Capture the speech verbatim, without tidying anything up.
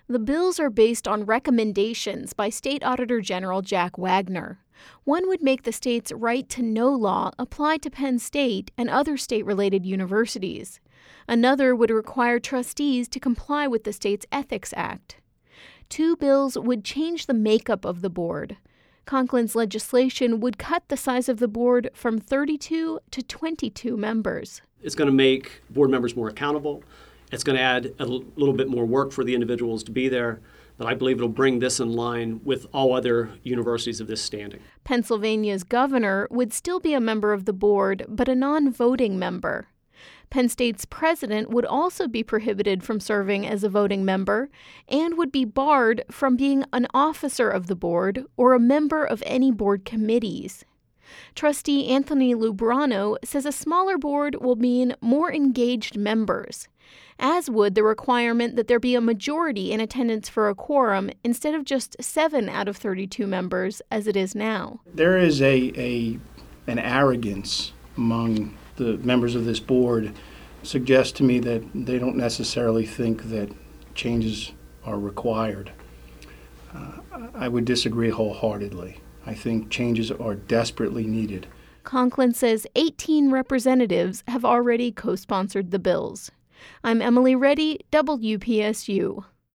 The bills are based on recommendations by State Auditor General Jack Wagner. One would make the state's right-to-know law apply to Penn State and other state-related universities. Another would require trustees to comply with the state's Ethics Act. Two bills would change the makeup of the board. Conklin's legislation would cut the size of the board from thirty-two to twenty-two members. It's going to make board members more accountable. It's going to add a l- little bit more work for the individuals to be there. But I believe it'll bring this in line with all other universities of this standing. Pennsylvania's governor would still be a member of the board, but a non-voting member. Penn State's president would also be prohibited from serving as a voting member and would be barred from being an officer of the board or a member of any board committees. Trustee Anthony Lubrano says a smaller board will mean more engaged members, as would the requirement that there be a majority in attendance for a quorum instead of just seven out of thirty-two members as it is now. There is a, a an arrogance among the members of this board suggests to me that they don't necessarily think that changes are required. Uh, I would disagree wholeheartedly. I think changes are desperately needed. Conklin says eighteen representatives have already co-sponsored the bills. I'm Emily Reddy, W P S U.